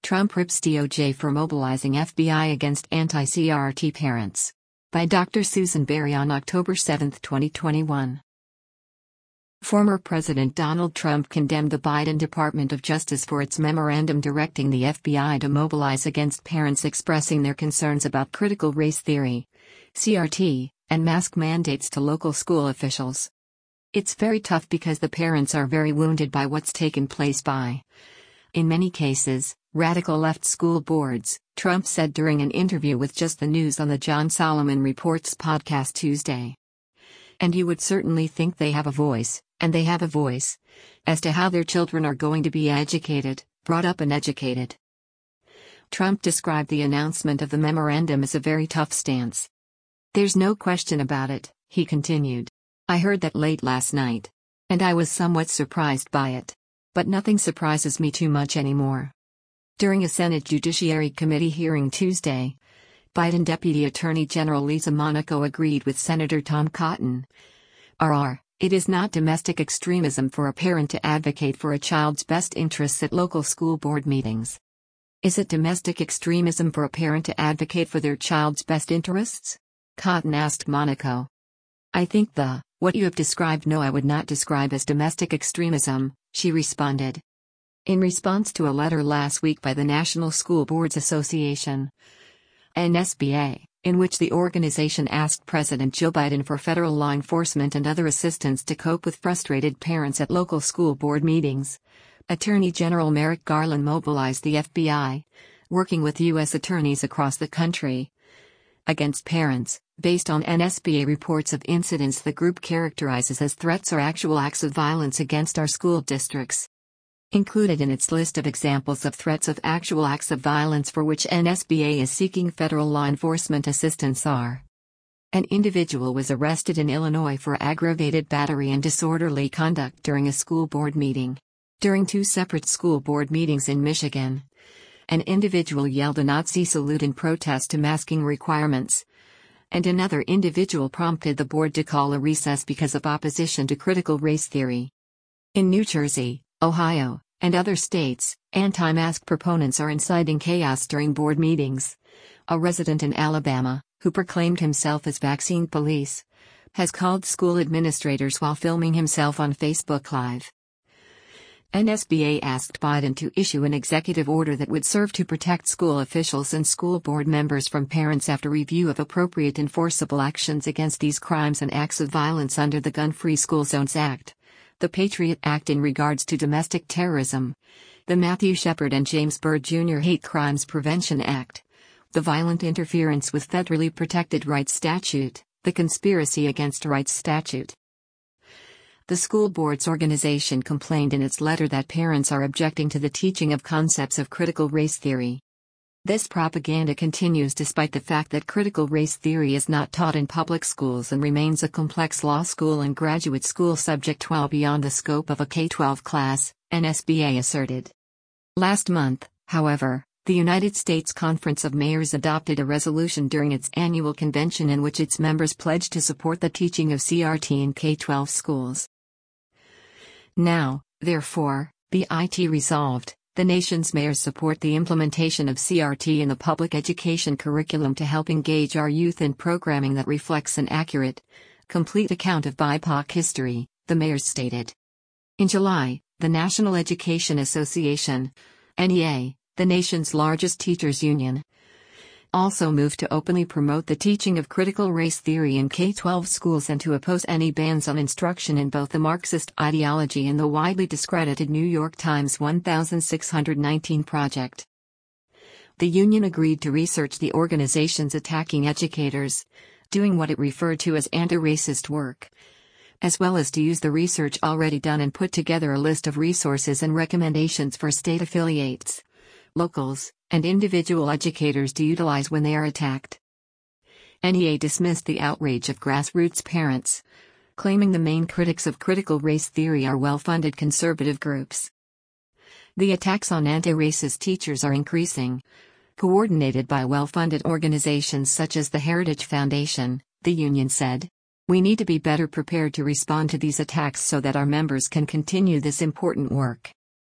Trump rips DOJ for mobilizing FBI against anti-CRT parents. By Dr. Susan Berry on October 7, 2021. Former President Donald Trump condemned the Biden Department of Justice for its memorandum directing the FBI to mobilize against parents expressing their concerns about critical race theory, CRT, and mask mandates to local school officials. It's very tough because the parents are very wounded by what's taken place by, in many cases, radical left school boards, Trump said during an interview with Just the News on the John Solomon Reports podcast Tuesday. And you would certainly think they have a voice, and they have a voice, as to how their children are going to be educated, brought up and educated. Trump described the announcement of the memorandum as a very tough stance. There's no question about it, he continued. I heard that late last night. And I was somewhat surprised by it. But nothing surprises me too much anymore. During a Senate Judiciary Committee hearing Tuesday, Biden Deputy Attorney General Lisa Monaco agreed with Senator Tom Cotton. It is not domestic extremism for a parent to advocate for a child's best interests at local school board meetings. Is it domestic extremism for a parent to advocate for their child's best interests? Cotton asked Monaco. I think what you have described I would not describe as domestic extremism, she responded. In response to a letter last week by the National School Boards Association, NSBA, in which the organization asked President Joe Biden for federal law enforcement and other assistance to cope with frustrated parents at local school board meetings, Attorney General Merrick Garland mobilized the FBI, working with U.S. attorneys across the country, against parents, based on NSBA reports of incidents the group characterizes as threats or actual acts of violence against our school districts. Included in its list of examples of threats of actual acts of violence for which NSBA is seeking federal law enforcement assistance are: an individual was arrested in Illinois for aggravated battery and disorderly conduct during a school board meeting. During two separate school board meetings in Michigan, an individual yelled a Nazi salute in protest to masking requirements, and another individual prompted the board to call a recess because of opposition to critical race theory. In New Jersey, Ohio, and other states, anti-mask proponents are inciting chaos during board meetings. A resident in Alabama, who proclaimed himself as vaccine police, has called school administrators while filming himself on Facebook Live. NSBA asked Biden to issue an executive order that would serve to protect school officials and school board members from parents after review of appropriate enforceable actions against these crimes and acts of violence under the Gun-Free School Zones Act, the Patriot Act in regards to domestic terrorism, the Matthew Shepard and James Byrd Jr. Hate Crimes Prevention Act, the Violent Interference with Federally Protected Rights Statute, the Conspiracy Against Rights Statute. The school board's organization complained in its letter that parents are objecting to the teaching of concepts of critical race theory. This propaganda continues despite the fact that critical race theory is not taught in public schools and remains a complex law school and graduate school subject well beyond the scope of a K-12 class, NSBA asserted. Last month, however, the United States Conference of Mayors adopted a resolution during its annual convention in which its members pledged to support the teaching of CRT in K-12 schools. Now, therefore, be it resolved, the nation's mayors support the implementation of CRT in the public education curriculum to help engage our youth in programming that reflects an accurate, complete account of BIPOC history, the mayors stated. In July, the National Education Association, NEA, the nation's largest teachers' union, also moved to openly promote the teaching of critical race theory in K-12 schools and to oppose any bans on instruction in both the Marxist ideology and the widely discredited New York Times 1619 Project. The union agreed to research the organizations attacking educators, doing what it referred to as anti-racist work, as well as to use the research already done and put together a list of resources and recommendations for state affiliates, locals, and individual educators to utilize when they are attacked. NEA dismissed the outrage of grassroots parents, claiming the main critics of critical race theory are well-funded conservative groups. The attacks on anti-racist teachers are increasing, coordinated by well-funded organizations such as the Heritage Foundation, the union said. We need to be better prepared to respond to these attacks so that our members can continue this important work.